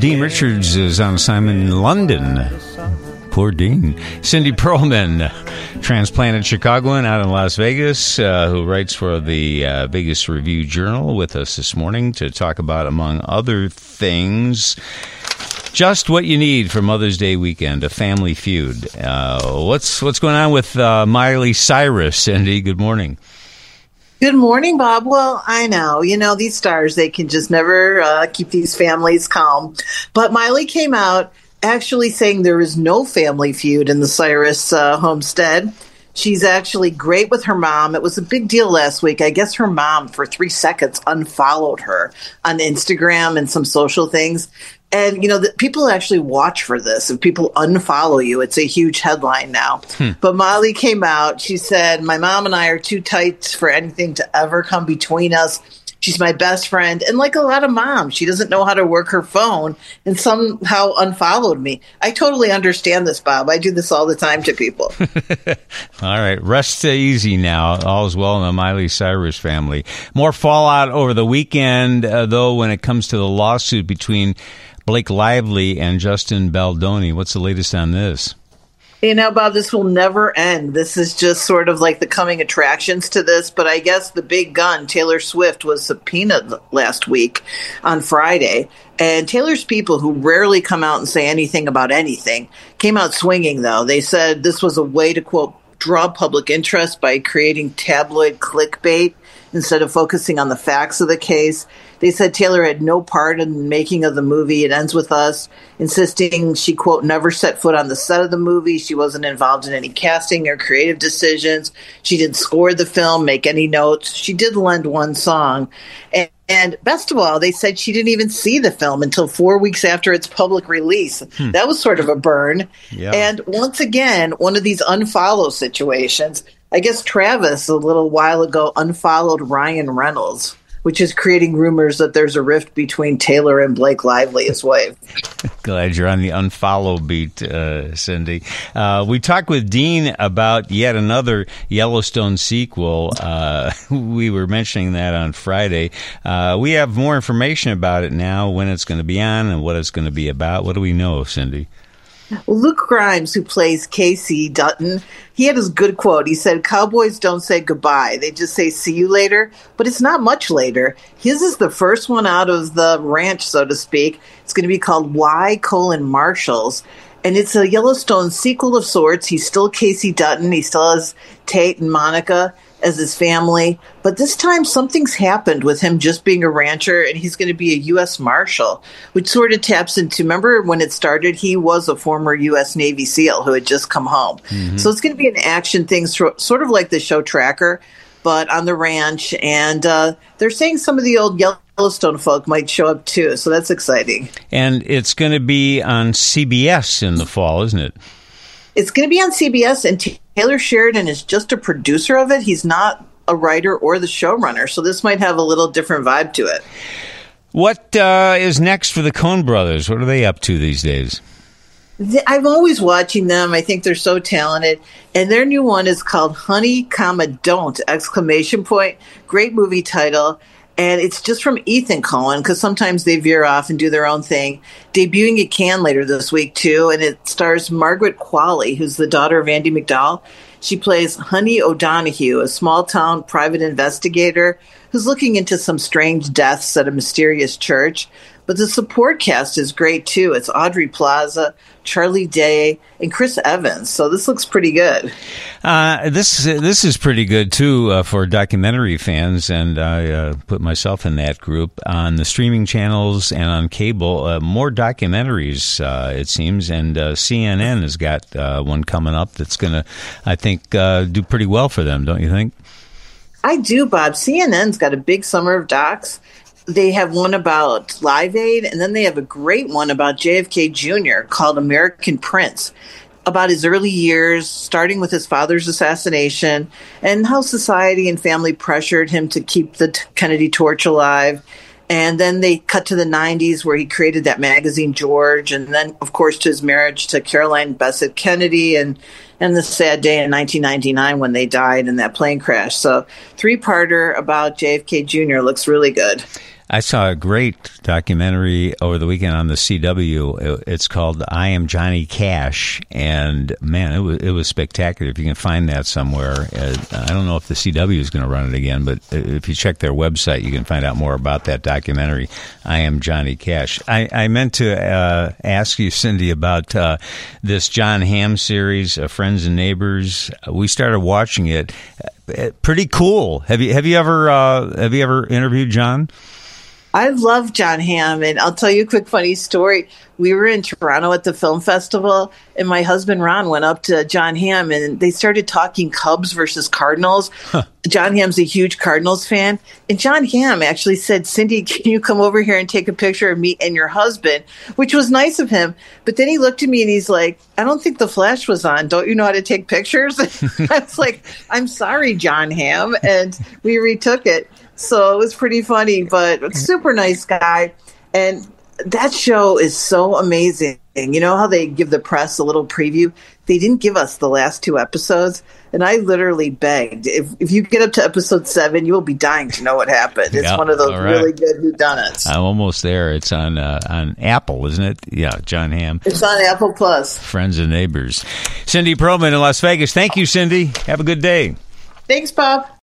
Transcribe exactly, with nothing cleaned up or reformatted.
Dean Richards is on assignment in London. Poor Dean. Cindy Pearlman, transplanted Chicagoan out in Las Vegas, uh, who writes for the uh, Vegas Review Journal, with us this morning to talk about, among other things, just what you need for Mother's Day weekend, a family feud. Uh, what's what's going on with uh, Miley Cyrus, Cindy? Good morning. Good morning, Bob. Well, I know, you know, these stars, they can just never uh, keep these families calm. But Miley came out actually saying there is no family feud in the Cyrus uh, homestead. She's actually great with her mom. It was a big deal last week. I guess her mom, for three seconds, unfollowed her on Instagram and some social things. And, you know, the, people actually watch for this. If people unfollow you, it's a huge headline now. Hmm. But Miley came out. She said, my mom and I are too tight for anything to ever come between us. She's my best friend. And like a lot of moms, she doesn't know how to work her phone and somehow unfollowed me. I totally understand this, Bob. I do this all the time to people. All right. Rest easy now. All's well in the Miley Cyrus family. More fallout over the weekend, uh, though, when it comes to the lawsuit between Blake Lively and Justin Baldoni. What's the latest on this? You know, Bob, this will never end. This is just sort of like the coming attractions to this. But I guess the big gun, Taylor Swift, was subpoenaed last week on Friday. And Taylor's people, who rarely come out and say anything about anything, came out swinging, though. They said this was a way to, quote, draw public interest by creating tabloid clickbait instead of focusing on the facts of the case. They said Taylor had no part in the making of the movie. It ends with us insisting she, quote, never set foot on the set of the movie. She wasn't involved in any casting or creative decisions. She didn't score the film, make any notes. She did lend one song. And, and best of all, they said she didn't even see the film until four weeks after its public release. Hmm. That was sort of a burn. Yeah. And once again, one of these unfollow situations. I guess Travis, a little while ago, unfollowed Ryan Reynolds, which is creating rumors that there's a rift between Taylor and Blake Lively, his wife. Glad you're on the unfollow beat, uh, Cindy. Uh, we talked with Dean about yet another Yellowstone sequel. Uh, we were mentioning that on Friday. Uh, we have more information about it now, when it's going to be on and what it's going to be about. What do we know, Cindy? Luke Grimes, who plays Casey Dutton, he had his good quote. He said, cowboys don't say goodbye. They just say see you later. But it's not much later. His is the first one out of the ranch, so to speak. It's going to be called Y colon Marshalls. And it's a Yellowstone sequel of sorts. He's still Casey Dutton. He still has Tate and Monica as his family. But this time something's happened with him just being a rancher, and he's going to be a U S Marshal, which sort of taps into, remember when it started, he was a former U S Navy SEAL who had just come home. Mm-hmm. So it's going to be an action thing, sort of like the show Tracker, but on the ranch. And uh, they're saying some of the old Yellowstone folk might show up too, so that's exciting. And it's going to be on C B S in the fall, isn't it? It's going to be on C B S, and Taylor Sheridan is just a producer of it. He's not a writer or the showrunner, so this might have a little different vibe to it. What uh, is next for the Coen brothers? What are they up to these days? I'm always watching them. I think they're so talented. And their new one is called Honey, comma, Don't, exclamation point. Great movie title. And it's just from Ethan Coen, because sometimes they veer off and do their own thing. Debuting at Cannes later this week, too. And it stars Margaret Qualley, who's the daughter of Andy McDowell. She plays Honey O'Donoghue, a small-town private investigator who's looking into some strange deaths at a mysterious church. But the support cast is great, too. It's Audrey Plaza, Charlie Day, and Chris Evans. So this looks pretty good. Uh, this this is pretty good, too, uh, for documentary fans. And I uh, put myself in that group. On the streaming channels and on cable, uh, more documentaries, uh, it seems. And uh, C N N has got uh, one coming up that's going to, I think, uh, do pretty well for them, don't you think? I do, Bob. C N N's got a big summer of docs. They have one about Live Aid, and then they have a great one about J F K Junior called American Prince, about his early years, starting with his father's assassination, and how society and family pressured him to keep the Kennedy torch alive. And then they cut to the nineties, where he created that magazine, George, and then, of course, to his marriage to Caroline Bessette Kennedy, and and the sad day in nineteen ninety-nine when they died in that plane crash. So three-parter about J F K Junior looks really good. I saw a great documentary over the weekend on the C W. It's called "I Am Johnny Cash," and man, it was it was spectacular. If you can find that somewhere, I don't know if the C W is going to run it again, but if you check their website, you can find out more about that documentary. "I Am Johnny Cash." I, I meant to uh, ask you, Cindy, about uh, this Jon Hamm series, uh, "Friends and Neighbors." We started watching it. Pretty cool. Have you have you ever uh, have you ever interviewed Jon? I love Jon Hamm, and I'll tell you a quick funny story. We were in Toronto at the film festival, and my husband Ron went up to Jon Hamm, and they started talking Cubs versus Cardinals. Huh. Jon Hamm's a huge Cardinals fan, and Jon Hamm actually said, "Cindy, can you come over here and take a picture of me and your husband?" Which was nice of him. But then he looked at me and he's like, "I don't think the flash was on. Don't you know how to take pictures?" I was like, "I'm sorry, Jon Hamm," and we retook it. So it was pretty funny, but super nice guy. And that show is so amazing. You know how they give the press a little preview? They didn't give us the last two episodes. And I literally begged, if if you get up to episode seven, you will be dying to know what happened. It's yeah, one of those right. really good whodunits. I'm almost there. It's on uh, on Apple, isn't it? Yeah, Jon Hamm. It's on Apple Plus. Friends and Neighbors. Cindy Pearlman in Las Vegas. Thank you, Cindy. Have a good day. Thanks, Bob.